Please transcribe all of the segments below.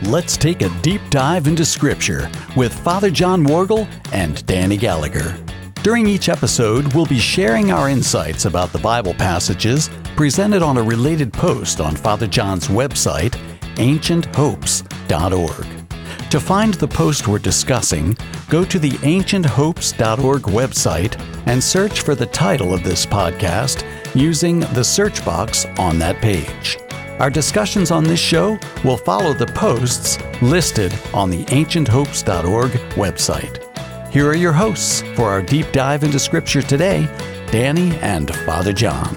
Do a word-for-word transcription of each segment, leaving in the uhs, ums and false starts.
let's take a deep dive into Scripture with Father John Worgel and Danny Gallagher. During each episode, we'll be sharing our insights about the Bible passages presented on a related post on Father John's website, ancient hopes dot org. To find the post we're discussing, go to the ancient hopes dot org website and search for the title of this podcast using the search box on that page. Our discussions on this show will follow the posts listed on the ancient hopes dot org website. Here are your hosts for our deep dive into Scripture today, Danny and Father John.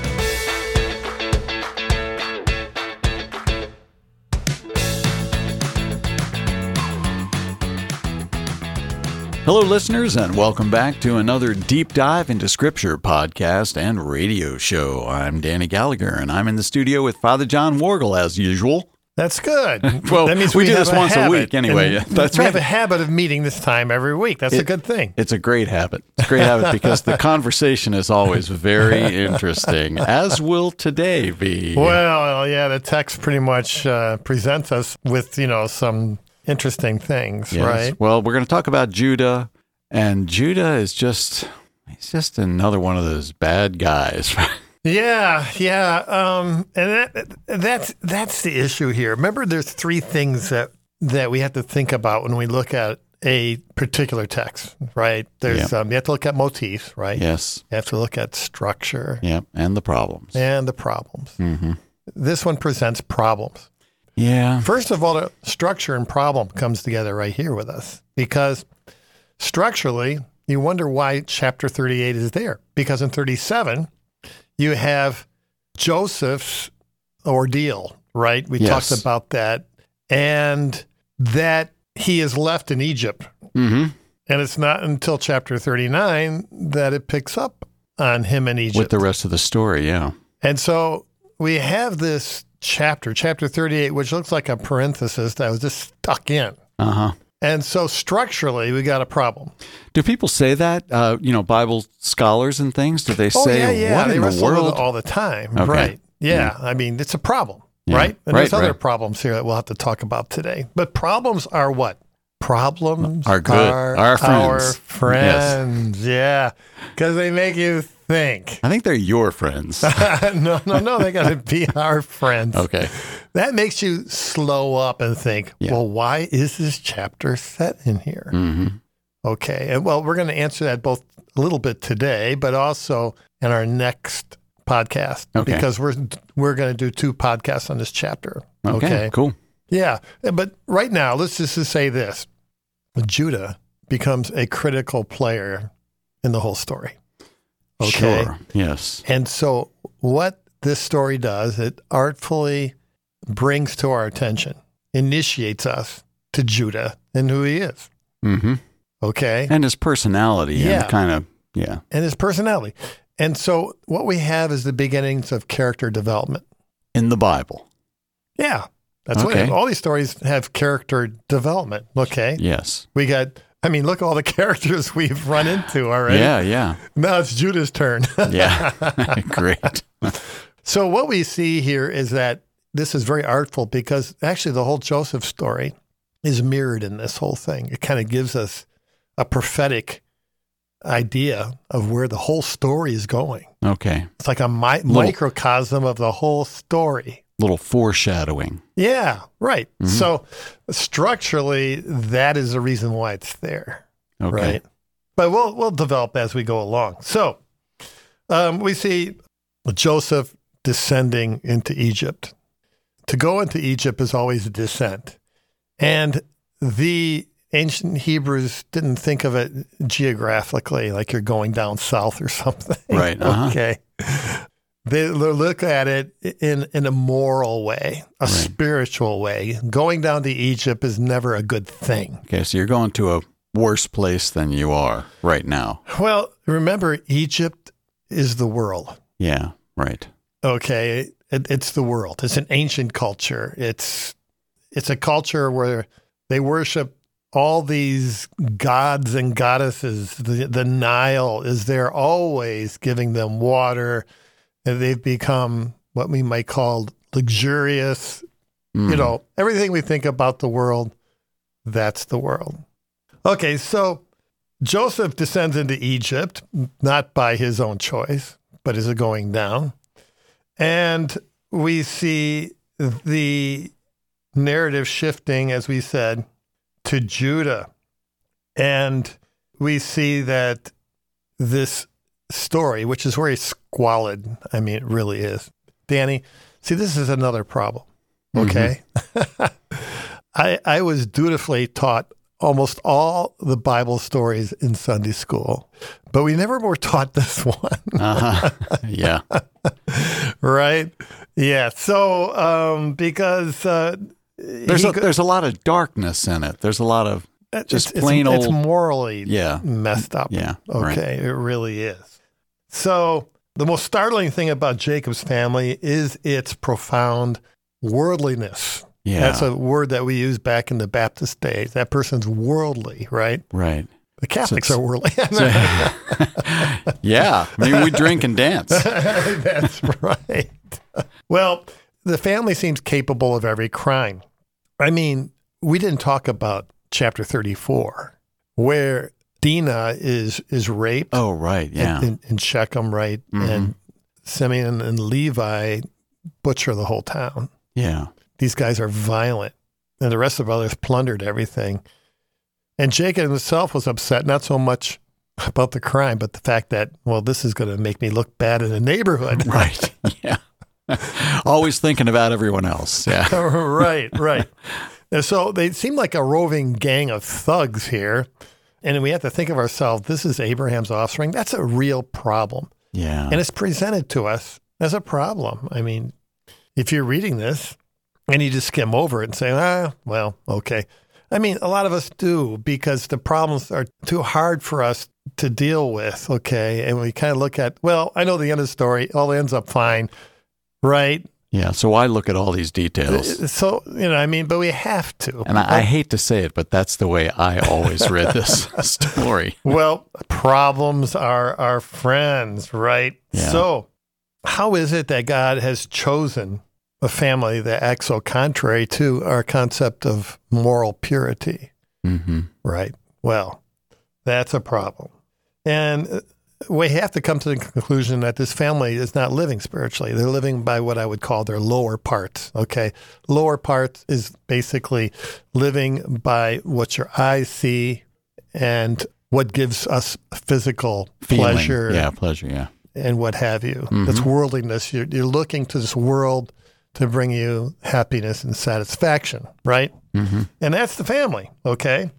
Hello, listeners, and welcome back to another Deep Dive into Scripture podcast and radio show. I'm Danny Gallagher, and I'm in the studio with Father John Worgel, as usual. That's good. Well, that means we, we do have this a once habit, a week anyway. and That's we right. have a habit of meeting this time every week. That's It- a good thing. It's a great habit. It's a great habit because the conversation is always very interesting, as will today be. Well, yeah, the text pretty much uh, presents us with, you know, some interesting things, Yes. right? Well, we're going to talk about Judah, and Judah is just, he's just another one of those bad guys. Yeah, yeah, um, and that, that's that's the issue here. Remember, there's three things that that we have to think about when we look at a particular text, right? There's Yeah. um, you have to look at motifs, right? Yes. You have to look at structure Yep. And the problems. and the problems. Mm-hmm. This one presents problems. Yeah. First of all, the structure and problem comes together right here with us because structurally, you wonder why chapter thirty-eight is there. Because in thirty-seven, you have Joseph's ordeal, right? We Yes. talked about that. And that he is left in Egypt. Mm-hmm. And it's not until chapter thirty-nine that it picks up on him in Egypt. With the rest of the story, yeah. And so we have this chapter, chapter thirty-eight, which looks like a parenthesis that was just stuck in. Uh-huh. And so structurally, we got a problem. Do people say that? Uh, you know, Bible scholars and things? Do they Oh, say, yeah, yeah. what they in the wrestle with world? it all the time. Okay. Right. Yeah. Yeah. I mean, it's a problem, Yeah. right? And Right, there's other right. problems here that we'll have to talk about today. But problems are what? Problems Are good. are Our friends. Our friends. Yeah. Because they make you think. I think they're your friends. no, no, no. They got to be our friends. Okay. That makes you slow up and think, Yeah. well, why is this chapter set in here? Mm-hmm. Okay. And well, we're going to answer that both a little bit today, but also in our next podcast Okay. because we're we're going to do two podcasts on this chapter. Okay, Okay. cool. Yeah. But right now, let's just say this. Judah becomes a critical player in the whole story. Okay. Sure. Yes. And so what this story does, it artfully brings to our attention, initiates us to Judah and who he is. Mm-hmm. Okay. And his personality Yeah. and kind of, yeah. And his personality. And so what we have is the beginnings of character development. In the Bible. Yeah. That's Okay. what all these stories have character development. Okay. Yes. We got, I mean, look at all the characters we've run into already. Yeah, yeah. Now it's Judah's turn. Yeah. Great. So what we see here is that this is very artful because actually the whole Joseph story is mirrored in this whole thing. It kind of gives us a prophetic idea of where the whole story is going. Okay. It's like a mi- Little- microcosm of the whole story. Little foreshadowing. Yeah, right. Mhm. So structurally, that is the reason why it's there. Okay. Right. But we'll we'll develop as we go along. So um, we see Joseph descending into Egypt. To go into Egypt is always a descent. And the ancient Hebrews didn't think of it geographically, like you're going down south or something. Right, uh-huh. Okay. They look at it in, in a moral way, a Right. spiritual way. Going down to Egypt is never a good thing. Okay, so you're going to a worse place than you are right now. Well, remember, Egypt is the world. Yeah, right. Okay, it, it's the world. It's an ancient culture. It's it's a culture where they worship all these gods and goddesses. The, the Nile is there always giving them water. And they've become what we might call luxurious Mm. You know, everything we think about the world, that's the world. Okay, so Joseph descends into Egypt, not by his own choice, but is going down. And we see the narrative shifting, as we said, to Judah. And we see that this story, which is very squalid, I mean, it really is. Danny, see, this is another problem, okay? Mm-hmm. I, I was dutifully taught almost all the Bible stories in Sunday school, but we never were taught this one. uh-huh. Yeah. Right? Yeah. So, um, because uh, there's a, go- there's a lot of darkness in it. There's a lot of just it's, plain it's, old. It's morally yeah. messed up. Yeah. Okay. Right. It really is. So the most startling thing about Jacob's family is its profound worldliness. Yeah. That's a word that we use back in the Baptist days. That person's worldly, right? Right. The Catholics so are worldly. so, yeah. I mean, we drink and dance. That's right. Well, the family seems capable of every crime. I mean, we didn't talk about chapter thirty-four, where Dinah is is raped. Oh, right. Yeah. In, in Shechem, right? Mm-hmm. And Simeon and Levi butcher the whole town. Yeah. These guys are violent, and the rest of the brothers plundered everything. And Jacob himself was upset, not so much about the crime, but the fact that, well, this is going to make me look bad in the neighborhood. Right. Yeah. Always thinking about everyone else. Yeah. Right, right. And so they seem like a roving gang of thugs here. And we have to think of ourselves, this is Abraham's offspring. That's a real problem. Yeah. And it's presented to us as a problem. I mean, if you're reading this, and you just skim over it and say, ah, well, okay. I mean, a lot of us do because the problems are too hard for us to deal with, okay? And we kind of look at, well, I know the end of the story. All ends up fine, right? Yeah, so I look at all these details. So, you know, I mean, but we have to. And I, I hate to say it, but that's the way I always read this story. Well, problems are our friends, right? Yeah. So how is it that God has chosen a family that acts so contrary to our concept of moral purity, mm-hmm. right? Well, that's a problem. And we have to come to the conclusion that this family is not living spiritually. They're living by what I would call their lower parts, okay? Lower parts is basically living by what your eyes see and what gives us physical Feeling. pleasure. Yeah, pleasure, yeah. And what have you. Mm-hmm. That's worldliness. You're, you're looking to this world to bring you happiness and satisfaction, right? Mm-hmm. And that's the family, okay?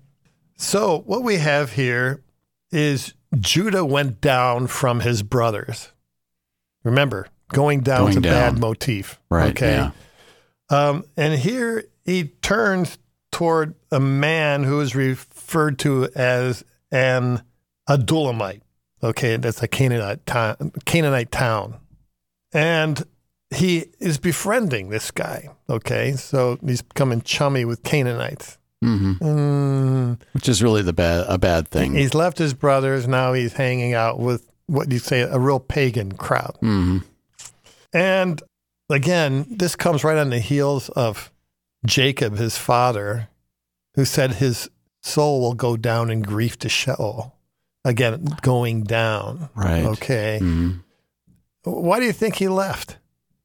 So what we have here is Judah went down from his brothers. Remember, going down Going is a down. bad motif, Right, okay? yeah. Um, and here he turns toward a man who is referred to as an Adulamite, okay? That's a Canaanite town, Canaanite town. And he is befriending this guy, okay? So he's becoming chummy with Canaanites. Mm-hmm. Mm. Which is really the bad a bad thing. He's left his brothers. Now he's hanging out with what you say, a real pagan crowd. Mm-hmm. And again, this comes right on the heels of Jacob, his father, who said his soul will go down in grief to Sheol. Again, going down. Right. Okay. Mm-hmm. Why do you think he left?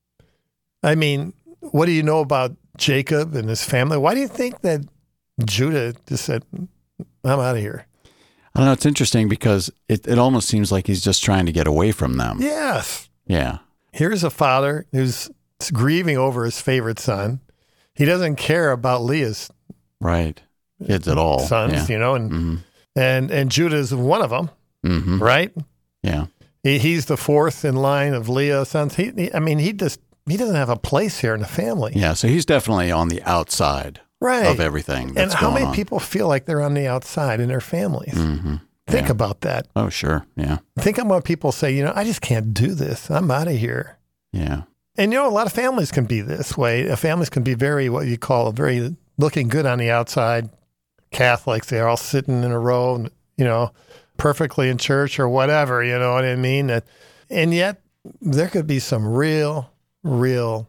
I mean, what do you know about Jacob and his family? Why do you think that Judah just said, I'm out of here? I don't know. It's interesting because it, it almost seems like he's just trying to get away from them. Yes. Yeah. Here's a father who's grieving over his favorite son. He doesn't care about Leah's Right. Kids at all. sons, Yeah. you know, and, Mm-hmm. and, and Judah's one of them, Mm-hmm. right? Yeah. He, he's the fourth in line of Leah's sons. He, he, I mean, he just, he doesn't have a place here in the family. Yeah. So he's definitely on the outside Right. of everything that's And how going many on. people feel like they're on the outside in their families? Mm-hmm. Think Yeah. about that. Oh, sure. Yeah. Think about people say, you know, I just can't do this. I'm out of here. Yeah. And, you know, a lot of families can be this way. Families can be very, what you call, very looking good on the outside. Catholics, they're all sitting in a row, and, you know, perfectly in church or whatever, you know what I mean? And yet there could be some real, real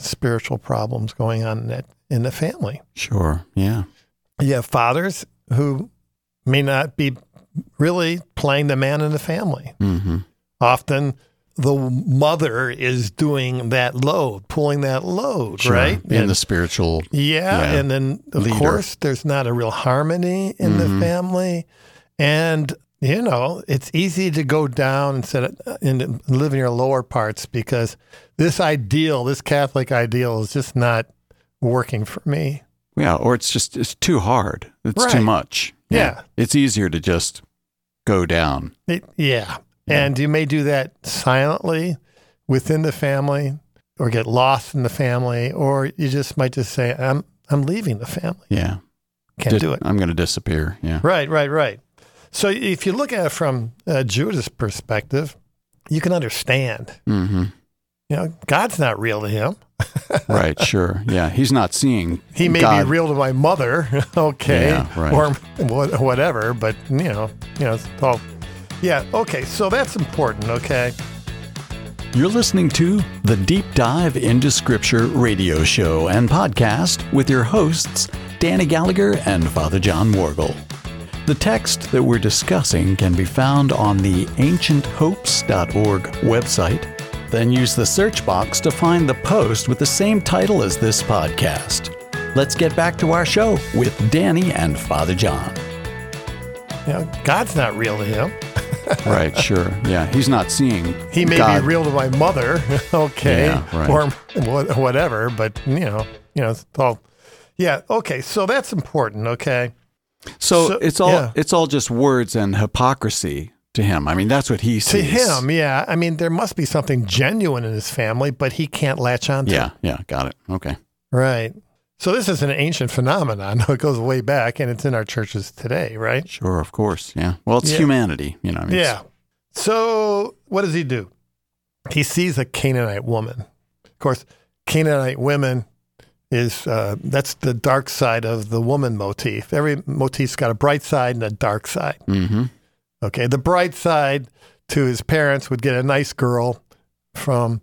spiritual problems going on in, that, in the family. Sure. Yeah. You have fathers who may not be really playing the man in the family. Mm-hmm. Often the mother is doing that load, pulling that load, Sure. right? In and, the spiritual. yeah, yeah, and then of leader. course there's not a real harmony in Mm-hmm. the family, and you know it's easy to go down instead of and live in your lower parts because this ideal, this Catholic ideal, is just not working for me. Yeah. Or it's just, it's too hard. It's Right. too much. Yeah. It's easier to just go down. It, yeah. Yeah. And you may do that silently within the family or get lost in the family, or you just might just say, I'm I'm leaving the family. Yeah. Can't Di- do it. I'm going to disappear. Yeah. Right, right, right. So if you look at it from uh, Judas' perspective, you can understand. Mm-hmm. You know, God's not real to him. Right. Sure. Yeah. He's not seeing. He may God. be real to my mother, okay, Yeah, right. or wha- whatever, but you know, you know, it's all, yeah, okay. So that's important, okay. You're listening to the Deep Dive into Scripture radio show and podcast with your hosts, Danny Gallagher and Father John Worgel. The text that we're discussing can be found on the ancient hopes dot org website. Then use the search box to find the post with the same title as this podcast. Let's get back to our show with Danny and Father John. You know, God's not real to him. Right, sure. Yeah, he's not seeing. He may God. be real to my mother, okay, Yeah, right. or wha- whatever, but you know, you know, it's all, yeah, okay. So that's important, okay. So, So- it's all yeah. it's all just words and hypocrisy to him. I mean, that's what he To sees. him, yeah. I mean, there must be something genuine in his family, but he can't latch on to. Yeah, yeah, got it. Okay. Right. So this is an ancient phenomenon. It goes way back, and it's in our churches today, right? Sure, of course. Yeah. Well, it's Yeah. humanity, you know. I mean, it's- Yeah. So what does he do? He sees a Canaanite woman. Of course, Canaanite women is, uh, that's the dark side of the woman motif. Every motif's got a bright side and a dark side. Mm-hmm. Okay. The bright side to his parents would get a nice girl from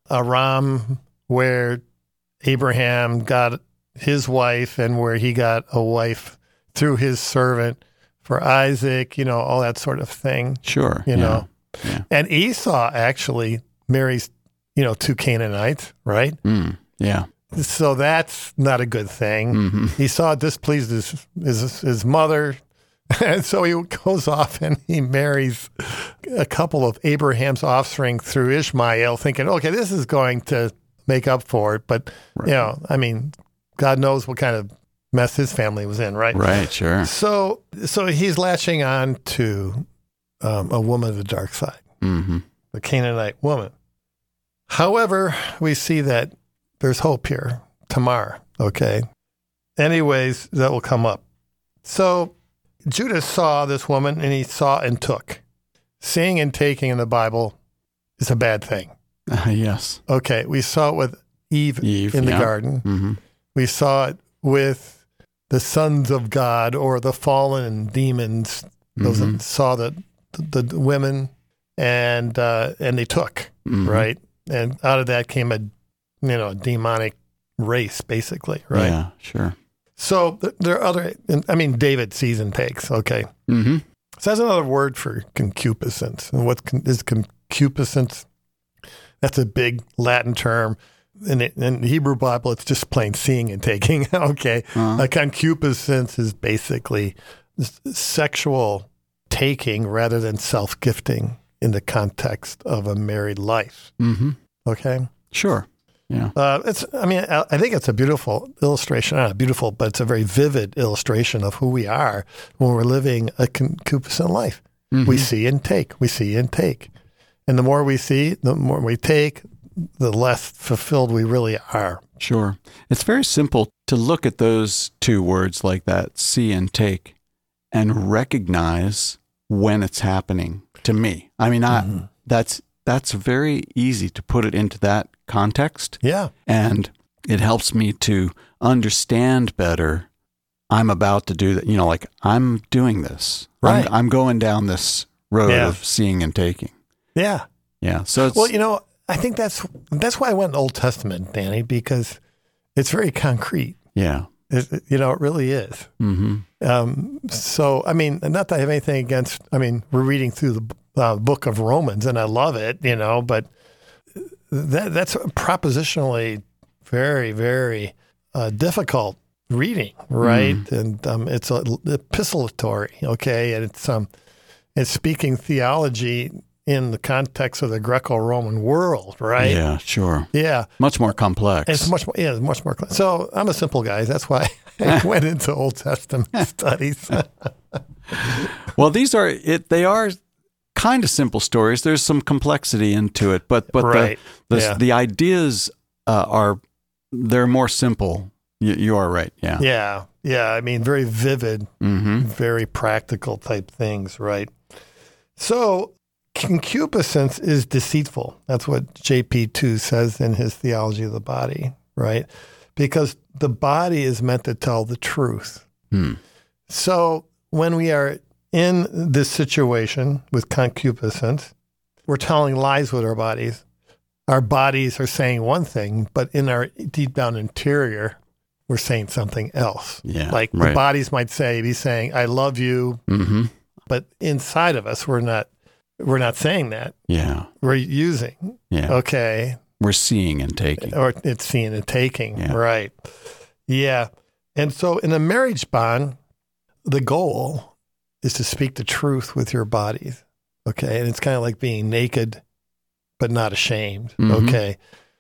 Aram, where Abraham got his wife and where he got a wife through his servant for Isaac, you know, all that sort of thing. Sure. You yeah. know. Yeah. And Esau actually marries, you know, two Canaanites, right? Mm, yeah. So that's not a good thing. Mm-hmm. Esau displeased his, his, his mother. And so he goes off and he marries a couple of Abraham's offspring through Ishmael, thinking, okay, this is going to make up for it. But, Right. you know, I mean, God knows what kind of mess his family was in, right? Right. Sure. So, so he's latching on to um, a woman of the dark side, Mm-hmm. the Canaanite woman. However, we see that there's hope here, Tamar, okay? Anyways, that will come up. So Judas saw this woman and he saw and took. Seeing and taking in the Bible is a bad thing. Uh, yes. Okay, we saw it with Eve, Eve in the yeah. garden. Mm-hmm. We saw it with the sons of God or the fallen demons. Those Mhm. that saw the, the the women and uh, and they took, Mhm. right? And out of that came a you know a demonic race, basically, right? Yeah. Sure. So th- there are other. and, I mean, David sees and takes. Okay, Mm-hmm. so that's another word for concupiscence. And what con- is concupiscence? That's a big Latin term. In, it, in the Hebrew Bible, it's just plain seeing and taking. Okay. Uh-huh. A concupiscence is basically s- sexual taking rather than self-gifting in the context of a married life. Mm-hmm. Okay. Sure. Yeah. Uh, it's. I mean, I, I think it's a beautiful illustration. Not beautiful, but it's a very vivid illustration of who we are when we're living a concupiscent life. Mm-hmm. We see and take. We see and take. And the more we see, the more we take, the less fulfilled we really are. Sure. It's very simple to look at those two words like that, see and take, and recognize when it's happening to me. I mean, I, Mm-hmm. that's that's very easy to put it into that context, Yeah. and it helps me to understand better. I'm about to do that. You know, like I'm doing this. Right. I'm, I'm going down this road Yeah. of seeing and taking. Yeah. Yeah. So it's Well, you know, I think that's that's why I went Old Testament, Danny, because it's very concrete. Yeah. It, you know, it really is. Mm-hmm. Um, so, I mean, not that I have anything against, I mean, we're reading through the uh, book of Romans, and I love it, you know, but that that's propositionally very, very uh, difficult reading, right? Mm. And um, it's a, epistolatory, okay? And it's um, it's speaking theology in the context of the Greco-Roman world, right? Yeah, sure. Yeah. Much more complex. It's much more, yeah, it's much more. So I'm a simple guy. That's why I went into Old Testament studies. Well, these are, it. they are kind of simple stories. There's some complexity into it, but but right. the the, yeah. the ideas uh, are, they're more simple. You, you are right, yeah. Yeah, yeah. I mean, very vivid, mm-hmm. very practical type things, right? So, concupiscence is deceitful. That's what J P two says in his Theology of the Body, right? Because the body is meant to tell the truth. Hmm. So when we are in this situation with concupiscence, we're telling lies with our bodies. Our bodies are saying one thing, but in our deep down interior, we're saying something else. Yeah, like right. the bodies might say, be saying, I love you. Mm-hmm. But inside of us, we're not We're not saying that. Yeah. We're using. Yeah. Okay. We're seeing and taking. Or it's seeing and taking. Yeah. Right. Yeah. And so in a marriage bond, the goal is to speak the truth with your bodies. Okay. And it's kind of like being naked, but not ashamed. Mm-hmm. Okay.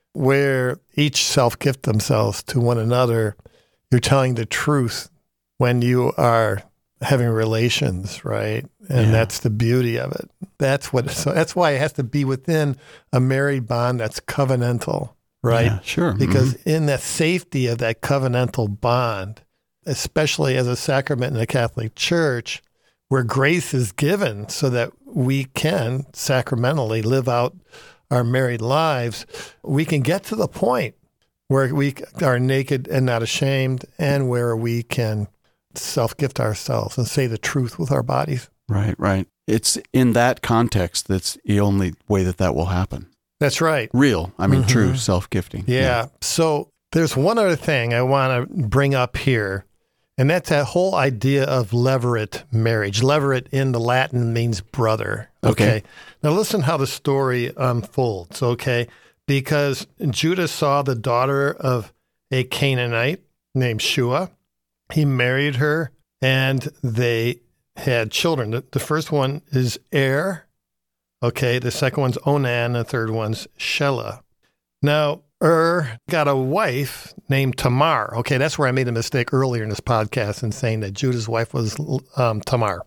Where each self-gift themselves to one another, you're telling the truth when you are having relations, right? And yeah. that's the beauty of it. That's what. So that's why it has to be within a married bond that's covenantal, right? Yeah, sure. Because mm-hmm. in the safety of that covenantal bond, especially as a sacrament in the Catholic Church, where grace is given so that we can sacramentally live out our married lives, we can get to the point where we are naked and not ashamed, and where we can self-gift ourselves and say the truth with our bodies. Right, right. It's in that context that's the only way that that will happen. That's right. Real, I mean, mm-hmm. true self-gifting. Yeah. yeah. So there's one other thing I want to bring up here, and that's that whole idea of levirate marriage. Levirate in the Latin means brother. Okay. Okay. Now listen how the story unfolds, okay? Because Judah saw the daughter of a Canaanite named Shua. He married her, and they had children. The, the first one is Er. Okay, the second one's Onan, the third one's Shelah. Now, Er got a wife named Tamar. Okay, that's where I made a mistake earlier in this podcast in saying that Judah's wife was um, Tamar.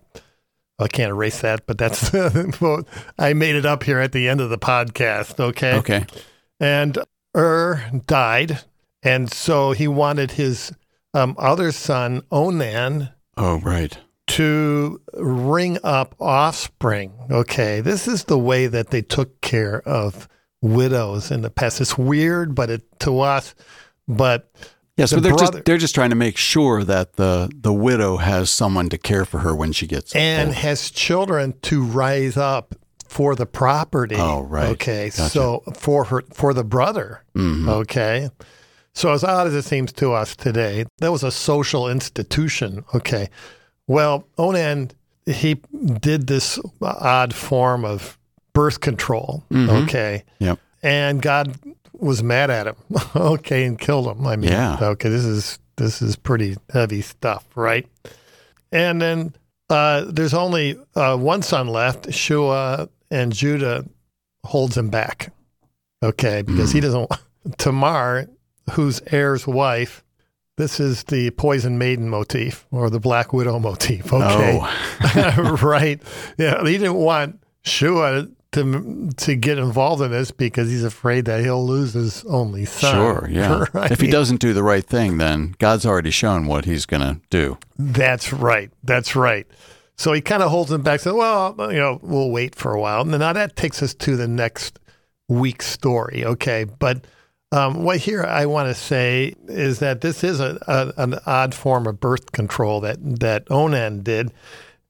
I can't erase that, but that's I made it up here at the end of the podcast. Okay. Okay. And Er died, and so he wanted his um, other son Onan. Oh, right. To ring up offspring. Okay, this is the way that they took care of widows in the past. It's weird, but it to us, but yeah. So the they're brother, just they're just trying to make sure that the the widow has someone to care for her when she gets and old. has children to rise up for the property. Oh, right. Okay, Gotcha. so for her for the brother. Mm-hmm. Okay. So as odd as it seems to us today, that was a social institution. Okay. Well, Onan, he did this odd form of birth control, mm-hmm. okay? Yep. And God was mad at him, okay, and killed him. I mean, yeah. okay, this is this is pretty heavy stuff, right? And then uh, there's only uh, one son left, Shua, and Judah holds him back, okay, because mm. he doesn't, Tamar, who's Er's wife, this is the poison maiden motif or the black widow motif. Okay. Oh. Right. Yeah. He didn't want Shua to to get involved in this because he's afraid that he'll lose his only son. Sure. Yeah. Right? If he doesn't do the right thing, then God's already shown what he's going to do. That's right. That's right. So he kind of holds him back, says, well, you know, we'll wait for a while. And now that takes us to the next week's story. Okay. But Um, what here I want to say is that this is a, a, an odd form of birth control that, that Onan did.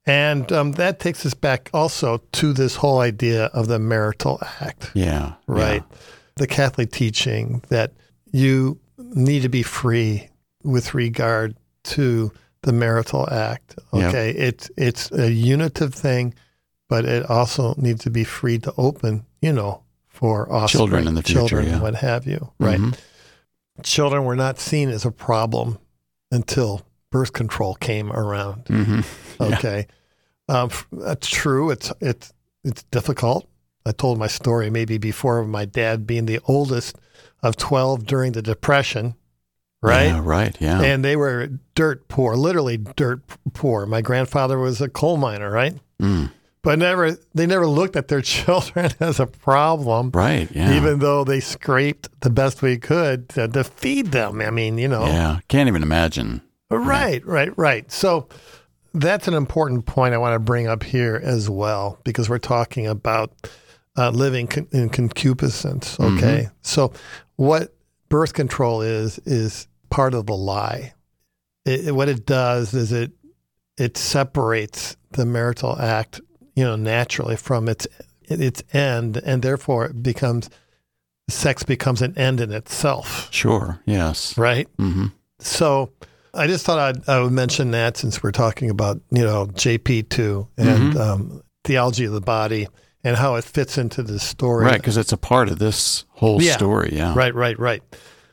And um, that takes us back also to this whole idea of the marital act. Yeah. Right. Yeah. The Catholic teaching that you need to be free with regard to the marital act. Okay. Yep. It's, it's a unitive thing, but it also needs to be free to open, you know, for offspring, children in the future, children, yeah. what have you. Right. Mm-hmm. Children were not seen as a problem until birth control came around. Mm-hmm. Okay. Yeah. Um, that's true. It's, it's, it's difficult. I told my story maybe before of my dad being the oldest of twelve during the Depression, right? Yeah, right, yeah. And they were dirt poor, literally dirt poor. My grandfather was a coal miner, right? Mm. But never, they never looked at their children as a problem. Right, yeah. Even though they scraped the best we could to, to feed them. I mean, you know. Yeah, can't even imagine. Right, yeah. right, right. So that's an important point I want to bring up here as well, because we're talking about uh, living con- in concupiscence, okay? Mm-hmm. So what birth control is, is part of the lie. It, it, what it does is it it separates the marital act, you know, naturally from its its end, and therefore it becomes, sex becomes an end in itself. Sure, yes. Right? Mm-hmm. So I just thought I'd, I would mention that since we're talking about, you know, J P two and mm-hmm. um, theology of the body and how it fits into the story. Right, because it's a part of this whole yeah. story, yeah. Right, right, right.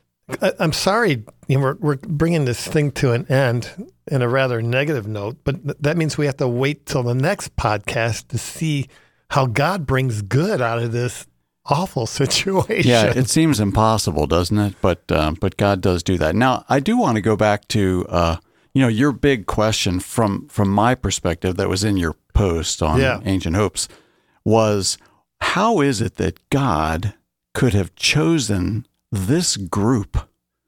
I, I'm sorry, you know, we're, we're bringing this thing to an end in a rather negative note, but th- that means we have to wait till the next podcast to see how God brings good out of this awful situation. Yeah, it seems impossible, doesn't it? But uh, but God does do that. Now, I do want to go back to uh, you know, your big question from from my perspective that was in your post on yeah. Ancient Hopes was, how is it that God could have chosen this group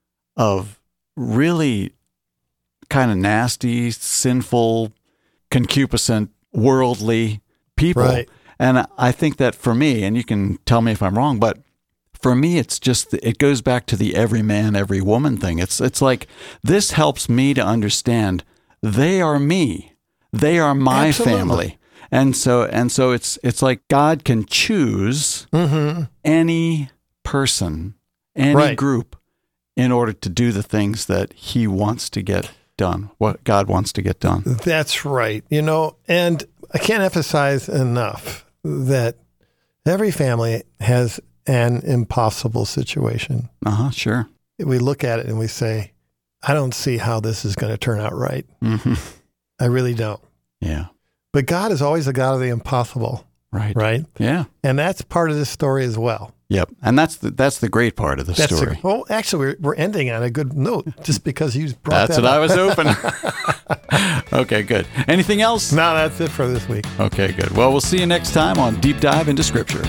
of really kind of nasty, sinful, concupiscent, worldly people? Right. And I think that for me, and you can tell me if I'm wrong, but for me, it's just, it goes back to the every man, every woman thing. It's it's like, this helps me to understand they are me. They are my Absolutely. family. And so and so it's it's like God can choose mm-hmm. any person, any right. group, in order to do the things that he wants to get done, what God wants to get done. That's right. You know, and I can't emphasize enough that every family has an impossible situation. Uh-huh, sure. We look at it and we say, I don't see how this is going to turn out right. Mm-hmm. I really don't. Yeah. But God is always a God of the impossible. Right. Right? Yeah. And that's part of this story as well. Yep. And that's the, that's the great part of the that's story. A, well, actually, we're, we're ending on a good note just because you brought that's that what up. I was hoping. Okay, good. Anything else? No, that's it for this week. Okay, good. Well, we'll see you next time on Deep Dive into Scripture.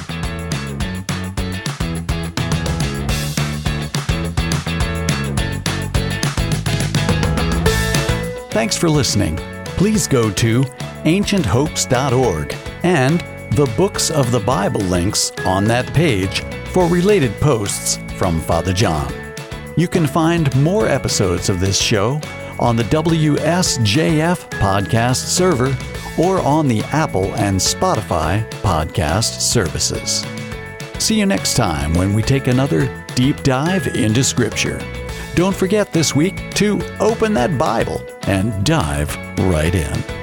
Thanks for listening. Please go to ancient hopes dot org and the Books of the Bible links on that page for related posts from Father John. You can find more episodes of this show on the W S J F podcast server or on the Apple and Spotify podcast services. See you next time when we take another deep dive into Scripture. Don't forget this week to open that Bible and dive right in.